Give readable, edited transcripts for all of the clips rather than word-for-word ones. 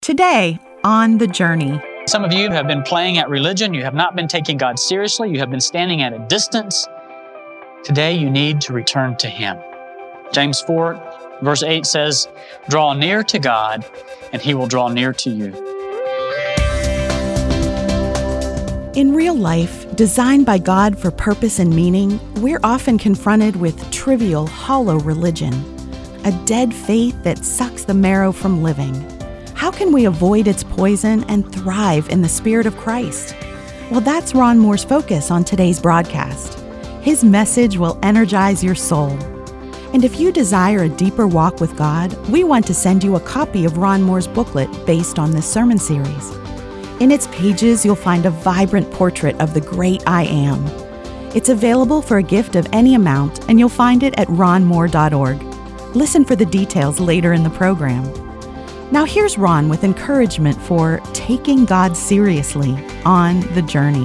Today, on The Journey. Some of you have been playing at religion. You have not been taking God seriously. You have been standing at a distance. Today, you need to return to Him. James 4, verse 8 says, "Draw near to God, and He will draw near to you." In real life, designed by God for purpose and meaning, we're often confronted with trivial, hollow religion, a dead faith that sucks the marrow from living. How can we avoid its poison and thrive in the Spirit of Christ? Well, that's Ron Moore's focus on today's broadcast. His message will energize your soul. And if you desire a deeper walk with God, we want to send you a copy of Ron Moore's booklet based on this sermon series. In its pages, you'll find a vibrant portrait of the great I Am. It's available for a gift of any amount, and you'll find it at ronmoore.org. Listen for the details later in the program. Now here's Ron with encouragement for taking God seriously on the journey.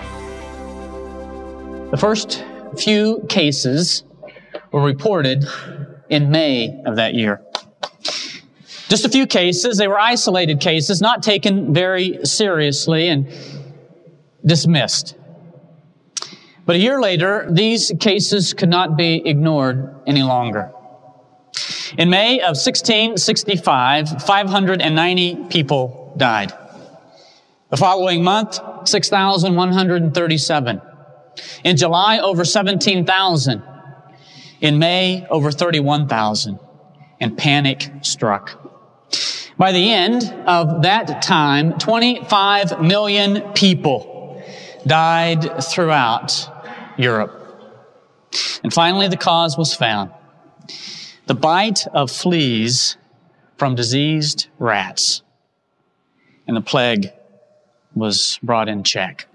The first few cases were reported in May of that year. Just a few cases. They were isolated cases, not taken very seriously and dismissed. But a year later, these cases could not be ignored any longer. In May of 1665, 590 people died. The following month, 6,137. In July, over 17,000. In May, over 31,000. And panic struck. By the end of that time, 25 million people died throughout Europe. And finally, the cause was found. The bite of fleas from diseased rats. And the plague was brought in check.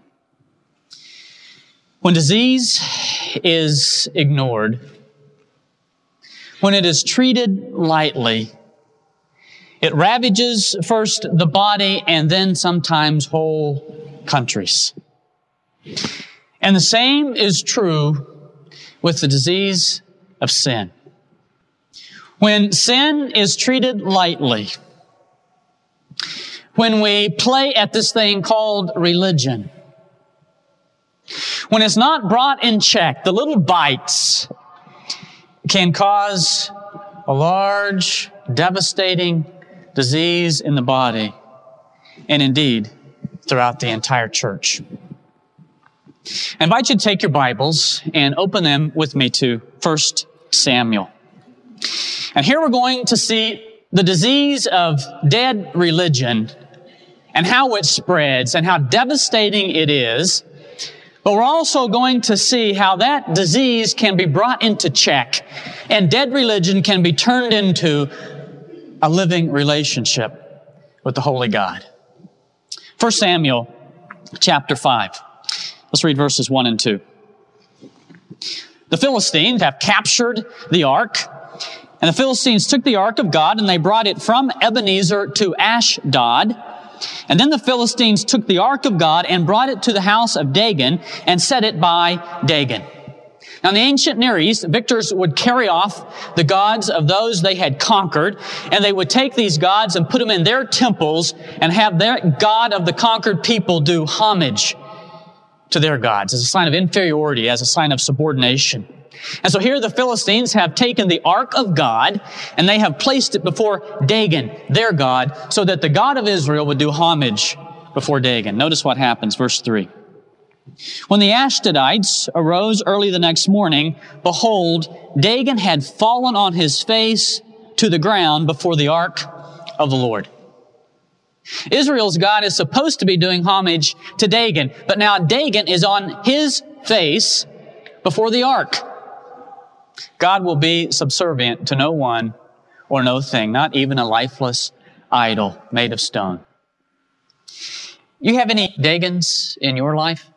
When disease is ignored, when it is treated lightly, it ravages first the body and then sometimes whole countries. And the same is true with the disease of sin. When sin is treated lightly, when we play at this thing called religion, when it's not brought in check, the little bites can cause a large, devastating disease in the body, and indeed, throughout the entire church. I invite you to take your Bibles and open them with me to 1 Samuel. And here we're going to see the disease of dead religion and how it spreads and how devastating it is. But we're also going to see how that disease can be brought into check and dead religion can be turned into a living relationship with the Holy God. 1 Samuel chapter 5. Let's read verses 1 and 2. The Philistines have captured the ark. And the Philistines took the ark of God, and they brought it from Ebenezer to Ashdod. And then the Philistines took the ark of God and brought it to the house of Dagon and set it by Dagon. Now in the ancient Near East, victors would carry off the gods of those they had conquered, and they would take these gods and put them in their temples and have their God of the conquered people do homage to their gods as a sign of inferiority, as a sign of subordination. And so here the Philistines have taken the ark of God and they have placed it before Dagon, their God, so that the God of Israel would do homage before Dagon. Notice what happens, verse 3. When the Ashdodites arose early the next morning, behold, Dagon had fallen on his face to the ground before the ark of the Lord. Israel's God is supposed to be doing homage to Dagon, but now Dagon is on his face before the ark. God will be subservient to no one or no thing, not even a lifeless idol made of stone. You have any Dagons in your life?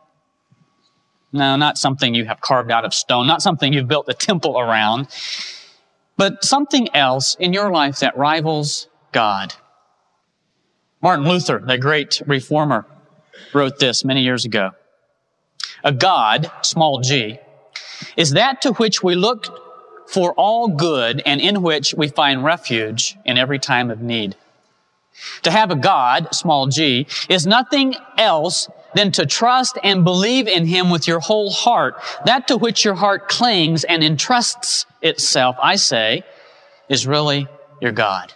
No, not something you have carved out of stone, not something you've built a temple around, but something else in your life that rivals God. Martin Luther, the great reformer, wrote this many years ago. A God, small g, is that to which we look for all good and in which we find refuge in every time of need. To have a God, small g, is nothing else than to trust and believe in Him with your whole heart. That to which your heart clings and entrusts itself, I say, is really your God.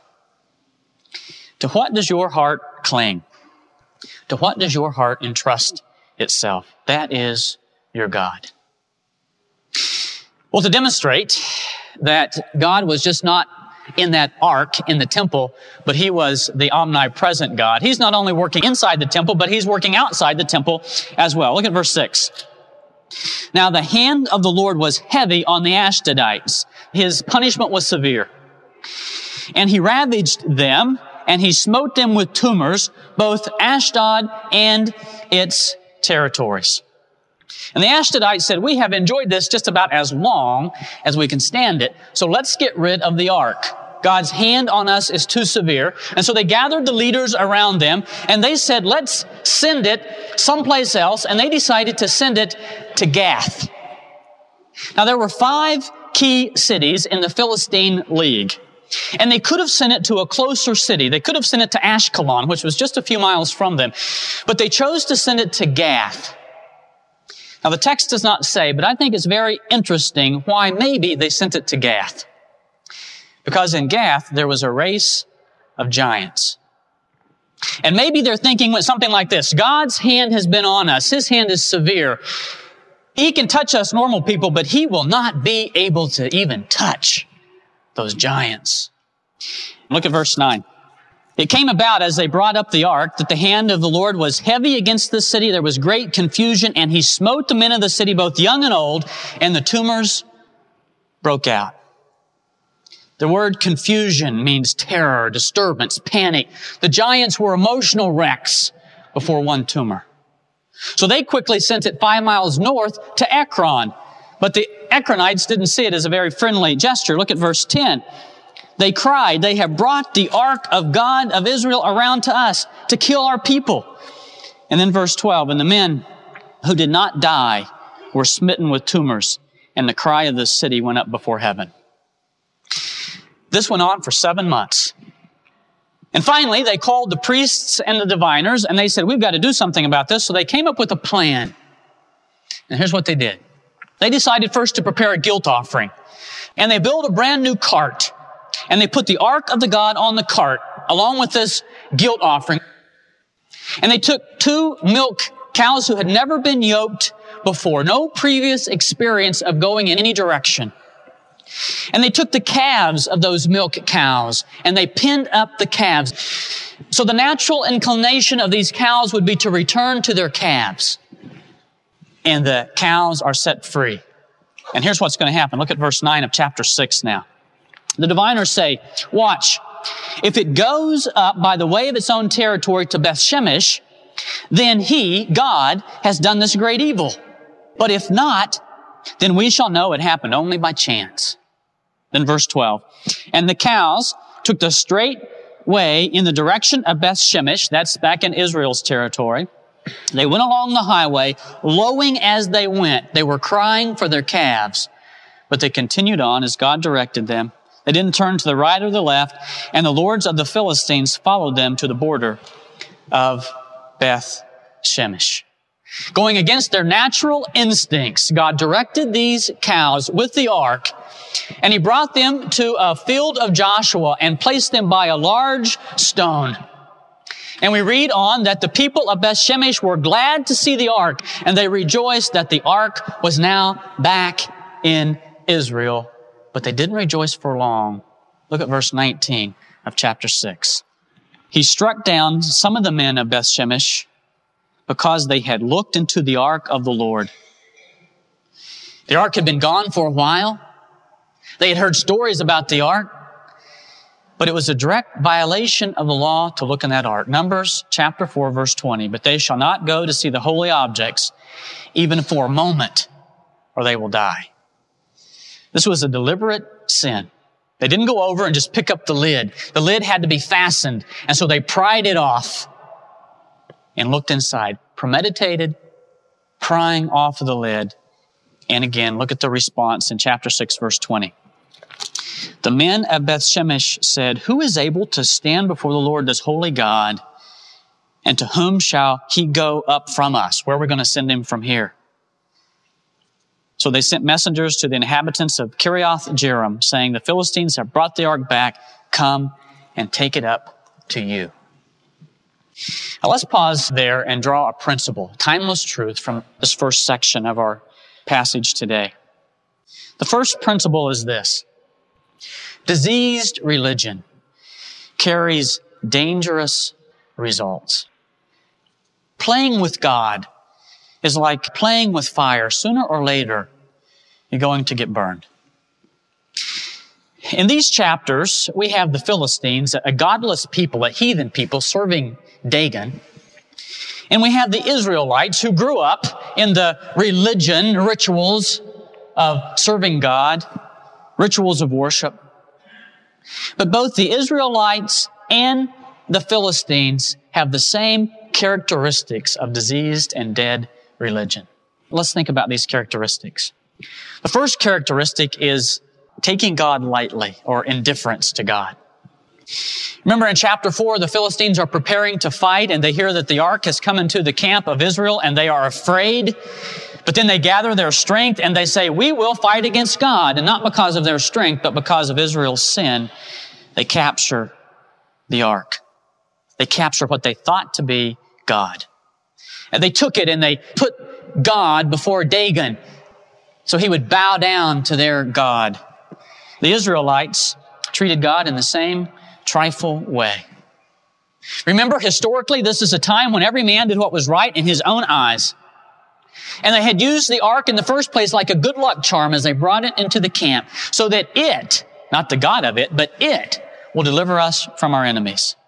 To what does your heart cling? To what does your heart entrust itself? That is your God. Well, to demonstrate that God was just not in that ark in the temple, but He was the omnipresent God. He's not only working inside the temple, but He's working outside the temple as well. Look at verse 6. Now the hand of the Lord was heavy on the Ashdodites. His punishment was severe. And He ravaged them, and He smote them with tumors, both Ashdod and its territories. And the Ashdodites said, we have enjoyed this just about as long as we can stand it, so let's get rid of the ark. God's hand on us is too severe. And so they gathered the leaders around them, and they said, let's send it someplace else, and they decided to send it to Gath. Now there were 5 key cities in the Philistine League, and they could have sent it to a closer city. They could have sent it to Ashkelon, which was just a few miles from them, but they chose to send it to Gath. Now, the text does not say, but I think it's very interesting why maybe they sent it to Gath. Because in Gath, there was a race of giants. And maybe they're thinking something like this: God's hand has been on us. His hand is severe. He can touch us normal people, but He will not be able to even touch those giants. Look at verse 9. It came about as they brought up the ark that the hand of the Lord was heavy against the city. There was great confusion, and He smote the men of the city, both young and old, and the tumors broke out. The word confusion means terror, disturbance, panic. The giants were emotional wrecks before one tumor. So they quickly sent it 5 miles north to Ekron. But the Ekronites didn't see it as a very friendly gesture. Look at verse 10. They cried, they have brought the ark of God of Israel around to us to kill our people. And then verse 12, and the men who did not die were smitten with tumors, and the cry of the city went up before heaven. This went on for 7 months. And finally, they called the priests and the diviners, and they said, we've got to do something about this. So they came up with a plan. And here's what they did. They decided first to prepare a guilt offering. And they built a brand new cart. And they put the ark of the God on the cart, along with this guilt offering. And they took 2 milk cows who had never been yoked before, no previous experience of going in any direction. And they took the calves of those milk cows, and they pinned up the calves. So the natural inclination of these cows would be to return to their calves. And the cows are set free. And here's what's going to happen. Look at verse 9 of chapter 6 now. The diviners say, watch, if it goes up by the way of its own territory to Beth-Shemesh, then He, God, has done this great evil. But if not, then we shall know it happened only by chance. Then verse 12, and the cows took the straight way in the direction of Beth-Shemesh, that's back in Israel's territory. They went along the highway, lowing as they went. They were crying for their calves, but they continued on as God directed them. They didn't turn to the right or the left, and the lords of the Philistines followed them to the border of Beth-Shemesh. Going against their natural instincts, God directed these cows with the ark, and He brought them to a field of Joshua and placed them by a large stone. And we read on that the people of Beth-Shemesh were glad to see the ark, and they rejoiced that the ark was now back in Israel. But they didn't rejoice for long. Look at verse 19 of chapter 6. He struck down some of the men of Beth-Shemesh because they had looked into the ark of the Lord. The ark had been gone for a while. They had heard stories about the ark, but it was a direct violation of the law to look in that ark. Numbers chapter 4, verse 20. But they shall not go to see the holy objects, even for a moment, or they will die. This was a deliberate sin. They didn't go over and just pick up the lid. The lid had to be fastened, and so they pried it off and looked inside. Premeditated, prying off of the lid. And again, look at the response in chapter 6, verse 20. The men of Bethshemesh said, "Who is able to stand before the Lord, this holy God? And to whom shall he go up from us?" Where are we going to send him from here? So they sent messengers to the inhabitants of Kiriath Jearim, saying, "The Philistines have brought the ark back. Come and take it up to you." Now let's pause there and draw a principle, timeless truth from this first section of our passage today. The first principle is this: diseased religion carries dangerous results. Playing with God is like playing with fire. Sooner or later, you're going to get burned. In these chapters, we have the Philistines, a godless people, a heathen people serving Dagon. And we have the Israelites who grew up in the religion, rituals of serving God, rituals of worship. But both the Israelites and the Philistines have the same characteristics of diseased and dead religion. Let's think about these characteristics. The first characteristic is taking God lightly or indifference to God. Remember in chapter 4, the Philistines are preparing to fight and they hear that the ark has come into the camp of Israel and they are afraid. But then they gather their strength and they say, "We will fight against God." And not because of their strength, but because of Israel's sin, they capture the ark. They capture what they thought to be God. And they took it and they put God before Dagon so he would bow down to their God. The Israelites treated God in the same trifle way. Remember, historically, this is a time when every man did what was right in his own eyes. And they had used the ark in the first place like a good luck charm as they brought it into the camp so that it, not the God of it, but it will deliver us from our enemies.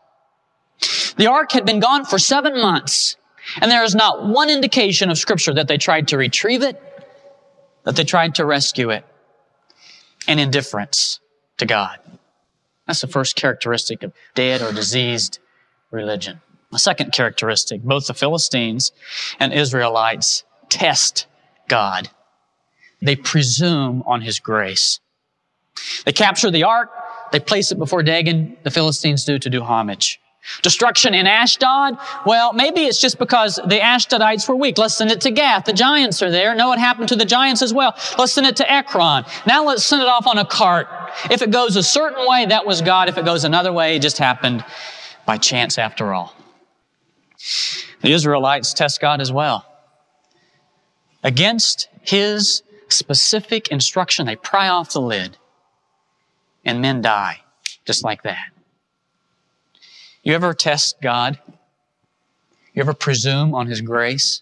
The ark had been gone for 7 months, and there is not one indication of Scripture that they tried to retrieve it, that they tried to rescue it, and indifference to God. That's the first characteristic of dead or diseased religion. The second characteristic, both the Philistines and Israelites test God. They presume on His grace. They capture the ark, they place it before Dagon, the Philistines do, to do homage. Destruction in Ashdod? Well, maybe it's just because the Ashdodites were weak. Let's send it to Gath. The giants are there. No, it happened to the giants as well. Let's send it to Ekron. Now let's send it off on a cart. If it goes a certain way, that was God. If it goes another way, it just happened by chance after all. The Israelites test God as well. Against His specific instruction, they pry off the lid, and men die just like that. You ever test God? You ever presume on His grace?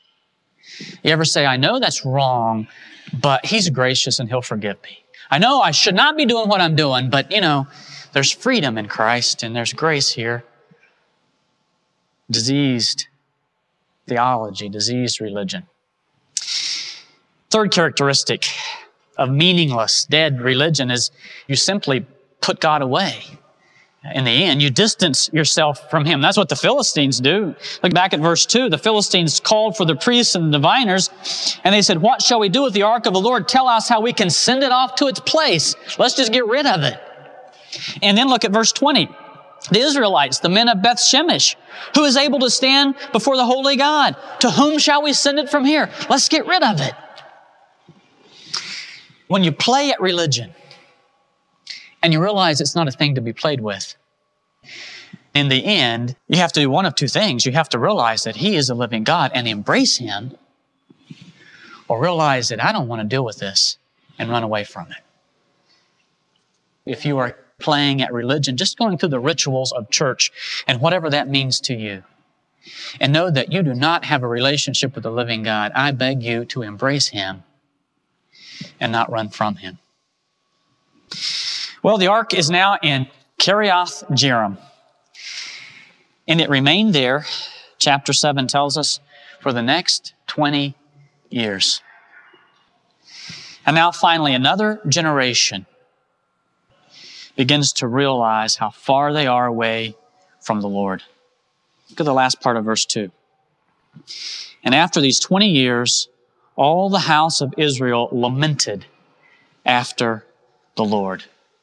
You ever say, "I know that's wrong, but He's gracious and He'll forgive me. I know I should not be doing what I'm doing, but there's freedom in Christ and there's grace here." Diseased theology, diseased religion. Third characteristic of meaningless, dead religion is you simply put God away. In the end, you distance yourself from Him. That's what the Philistines do. Look back at verse 2. The Philistines called for the priests and the diviners, and they said, "What shall we do with the ark of the Lord? Tell us how we can send it off to its place. Let's just get rid of it." And then look at verse 20. The Israelites, the men of Bethshemesh, who is able to stand before the holy God? To whom shall we send it from here? Let's get rid of it. When you play at religion, and you realize it's not a thing to be played with, in the end, you have to do one of two things. You have to realize that He is a living God and embrace Him, or realize that I don't want to deal with this and run away from it. If you are playing at religion, just going through the rituals of church and whatever that means to you, and know that you do not have a relationship with the living God, I beg you to embrace Him and not run from Him. Well, the ark is now in Kiriath Jearim, and it remained there, chapter 7 tells us, for the next 20 years. And now finally, another generation begins to realize how far they are away from the Lord. Look at the last part of verse 2. And after these 20 years, all the house of Israel lamented after the Lord.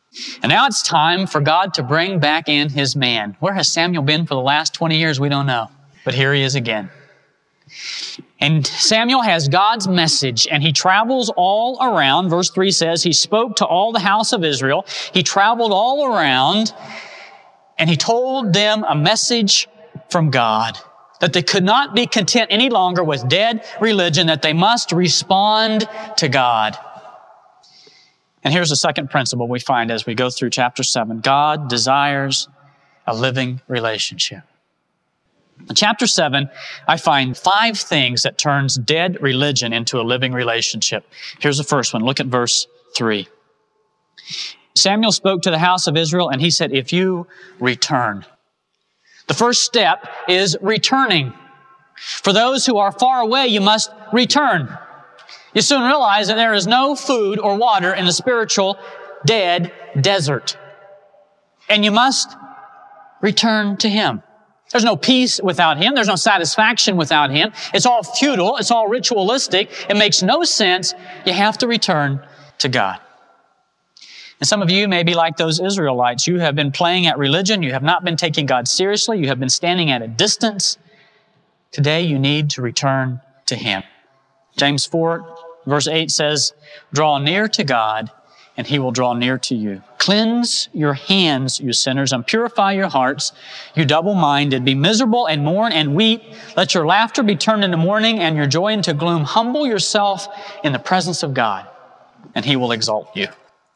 And now it's time for God to bring back in His man. Where has Samuel been for the last 20 years? We don't know. But here he is again. And Samuel has God's message, and he travels all around. Verse 3 says, he spoke to all the house of Israel. He traveled all around, and he told them a message from God, that they could not be content any longer with dead religion, that they must respond to God. And here's the second principle we find as we go through chapter 7. God desires a living relationship. In chapter 7, I find 5 things that turns dead religion into a living relationship. Here's the first one. Look at verse 3. Samuel spoke to the house of Israel, and he said, if you return. The first step is returning. For those who are far away, you must return. You soon realize that there is no food or water in the spiritual dead desert. And you must return to Him. There's no peace without Him. There's no satisfaction without Him. It's all futile. It's all ritualistic. It makes no sense. You have to return to God. And some of you may be like those Israelites. You have been playing at religion. You have not been taking God seriously. You have been standing at a distance. Today you need to return to Him. James 4, verse 8 says, draw near to God, and He will draw near to you. Cleanse your hands, you sinners, and purify your hearts, you double-minded. Be miserable and mourn and weep. Let your laughter be turned into mourning and your joy into gloom. Humble yourself in the presence of God, and He will exalt you.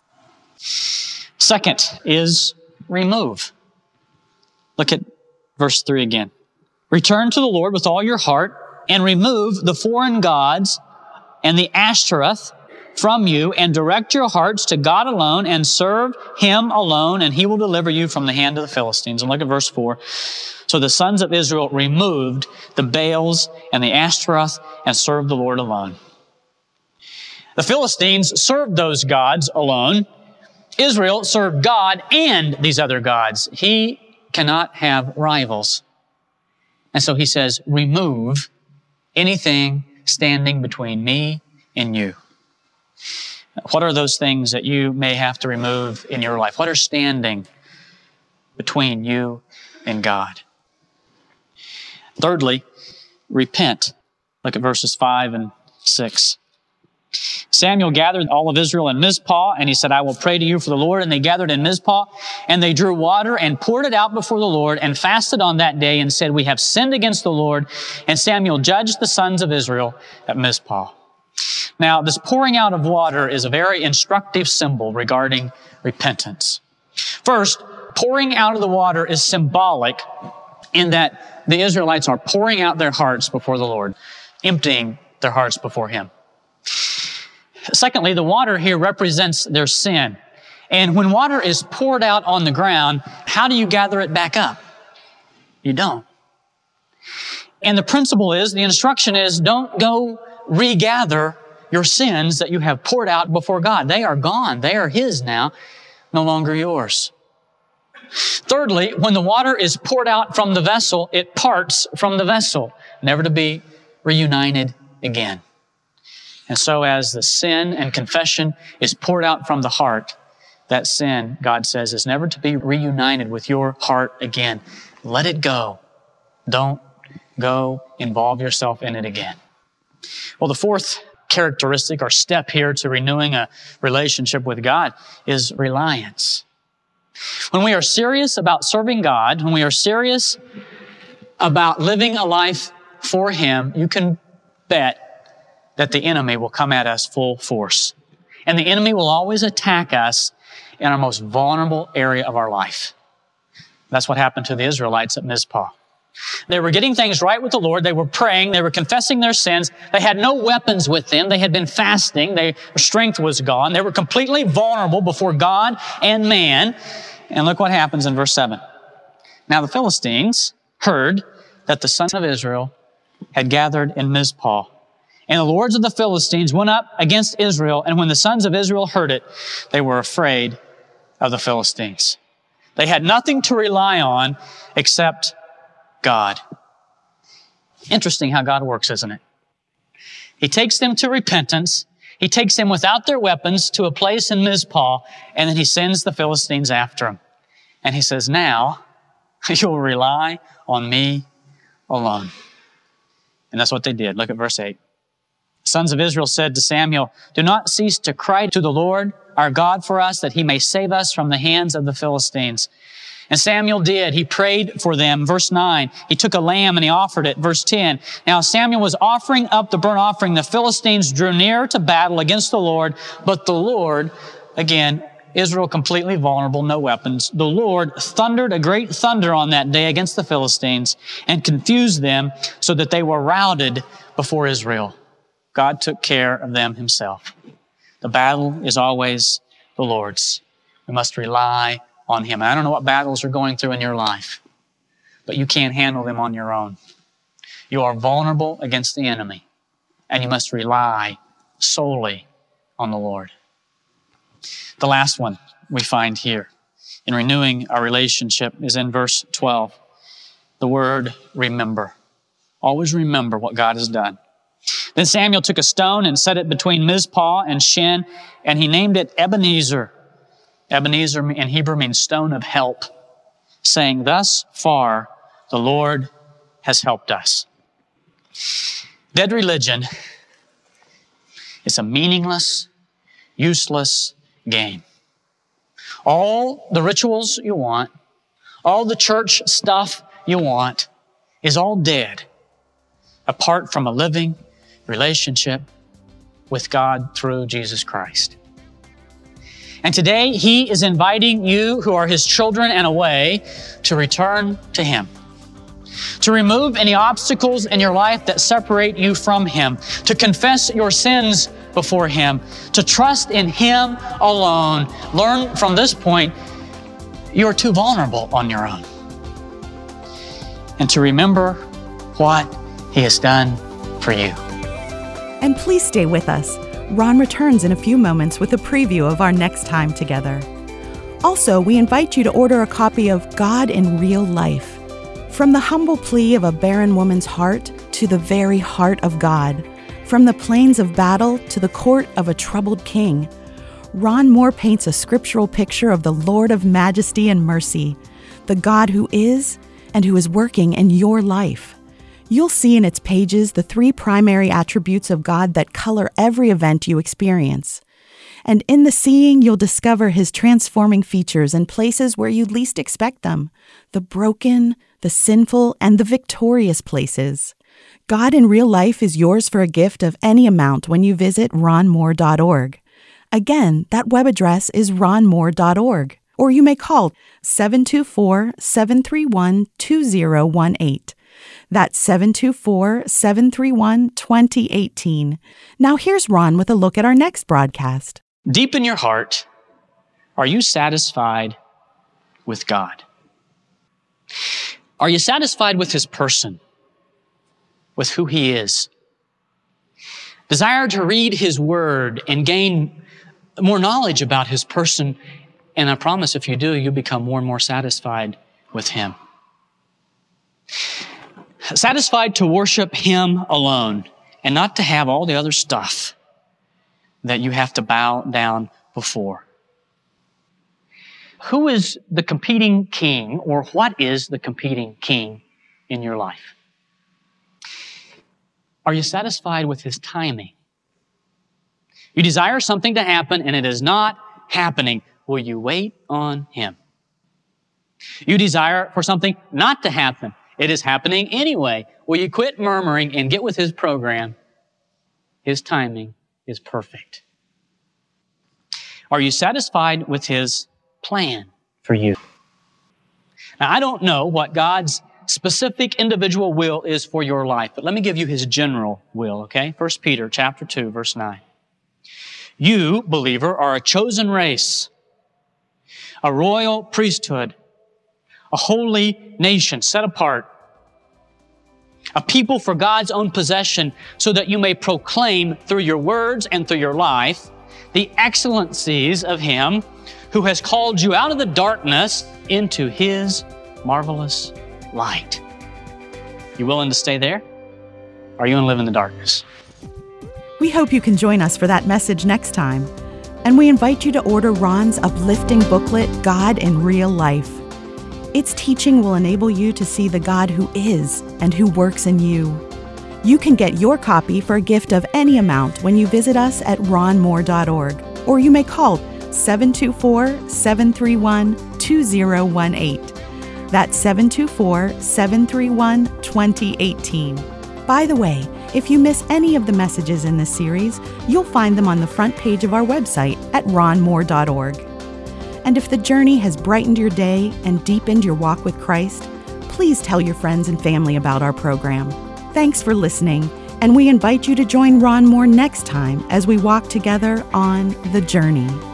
Second is remove. Look at verse 3 again. Return to the Lord with all your heart and remove the foreign gods and the Ashtoreth from you and direct your hearts to God alone and serve Him alone, and He will deliver you from the hand of the Philistines. And look at verse 4. So the sons of Israel removed the Baals and the Ashtoreth and served the Lord alone. The Philistines served those gods alone. Israel served God and these other gods. He cannot have rivals. And so He says, remove anything standing between me and you. What are those things that you may have to remove in your life? What are standing between you and God? Thirdly, repent. Look at verses 5 and 6. Samuel gathered all of Israel in Mizpah, and he said, I will pray to you for the Lord. And they gathered in Mizpah, and they drew water and poured it out before the Lord and fasted on that day and said, we have sinned against the Lord. And Samuel judged the sons of Israel at Mizpah. Now, this pouring out of water is a very instructive symbol regarding repentance. First, pouring out of the water is symbolic in that the Israelites are pouring out their hearts before the Lord, emptying their hearts before Him. Secondly, the water here represents their sin. And when water is poured out on the ground, how do you gather it back up? You don't. And the principle is, the instruction is, don't go regather your sins that you have poured out before God. They are gone. They are His now, no longer yours. Thirdly, when the water is poured out from the vessel, it parts from the vessel, never to be reunited again. And so as the sin and confession is poured out from the heart, that sin, God says, is never to be reunited with your heart again. Let it go. Don't go involve yourself in it again. Well, the fourth characteristic or step here to renewing a relationship with God is reliance. When we are serious about serving God, when we are serious about living a life for Him, you can bet that the enemy will come at us full force. And the enemy will always attack us in our most vulnerable area of our life. That's what happened to the Israelites at Mizpah. They were getting things right with the Lord. They were praying. They were confessing their sins. They had no weapons with them. They had been fasting. Their strength was gone. They were completely vulnerable before God and man. And look what happens in verse 7. Now the Philistines heard that the sons of Israel had gathered in Mizpah. And the lords of the Philistines went up against Israel. And when the sons of Israel heard it, they were afraid of the Philistines. They had nothing to rely on except God. Interesting how God works, isn't it? He takes them to repentance. He takes them without their weapons to a place in Mizpah, and then he sends the Philistines after him. And he says, now you'll rely on me alone. And that's what they did. Look at verse 8. The sons of Israel said to Samuel, do not cease to cry to the Lord our God for us, that he may save us from the hands of the Philistines. And Samuel did. He prayed for them. Verse 9, he took a lamb and he offered it. Verse 10, now Samuel was offering up the burnt offering. The Philistines drew near to battle against the Lord, but the Lord, again, Israel completely vulnerable, no weapons. The Lord thundered a great thunder on that day against the Philistines and confused them so that they were routed before Israel. God took care of them himself. The battle is always the Lord's. We must rely on him. I don't know what battles you're going through in your life, but you can't handle them on your own. You are vulnerable against the enemy, and you must rely solely on the Lord. The last one we find here in renewing our relationship is in verse 12. The word remember. Always remember what God has done. Then Samuel took a stone and set it between Mizpah and Shen, and he named it Ebenezer. Ebenezer in Hebrew means stone of help, saying, thus far the Lord has helped us. Dead religion is a meaningless, useless game. All the rituals you want, all the church stuff you want is all dead apart from a living relationship with God through Jesus Christ. And today he is inviting you who are his children and away to return to him, to remove any obstacles in your life that separate you from him, to confess your sins before him, to trust in him alone. Learn from this point, you're too vulnerable on your own. And to remember what he has done for you. And please stay with us. Ron returns in a few moments with a preview of our next time together. Also, we invite you to order a copy of God in Real Life. From the humble plea of a barren woman's heart to the very heart of God, from the plains of battle to the court of a troubled king, Ron Moore paints a scriptural picture of the Lord of majesty and mercy, the God who is and who is working in your life. You'll see in its pages the three primary attributes of God that color every event you experience. And in the seeing, you'll discover his transforming features in places where you'd least expect them, the broken, the sinful, and the victorious places. God in Real Life is yours for a gift of any amount when you visit ronmoore.org. Again, that web address is ronmoore.org, or you may call 724-731-2018. That's 724-731-2018. Now here's Ron with a look at our next broadcast. Deep in your heart, are you satisfied with God? Are you satisfied with his person, with who he is? Desire to read his word and gain more knowledge about his person, and I promise if you do, you'll become more and more satisfied with him. Satisfied to worship him alone and not to have all the other stuff that you have to bow down before. Who is the competing king, or what is the competing king in your life? Are you satisfied with his timing? You desire something to happen and it is not happening. Will you wait on him? You desire for something not to happen. It is happening anyway. Will you quit murmuring and get with his program? His timing is perfect. Are you satisfied with his plan for you? Now, I don't know what God's specific individual will is for your life, but let me give you his general will, okay? 1 Peter chapter 2, verse 9. You, believer, are a chosen race, a royal priesthood, a holy nation set apart, a people for God's own possession, so that you may proclaim through your words and through your life the excellencies of him who has called you out of the darkness into his marvelous light. You willing to stay there? Or are you going to live in the darkness? We hope you can join us for that message next time. And we invite you to order Ron's uplifting booklet, God in Real Life. Its teaching will enable you to see the God who is and who works in you. You can get your copy for a gift of any amount when you visit us at ronmoore.org, or you may call 724-731-2018. That's 724-731-2018. By the way, if you miss any of the messages in this series, you'll find them on the front page of our website at ronmoore.org. And if the journey has brightened your day and deepened your walk with Christ, please tell your friends and family about our program. Thanks for listening, and we invite you to join Ron Moore next time as we walk together on The Journey.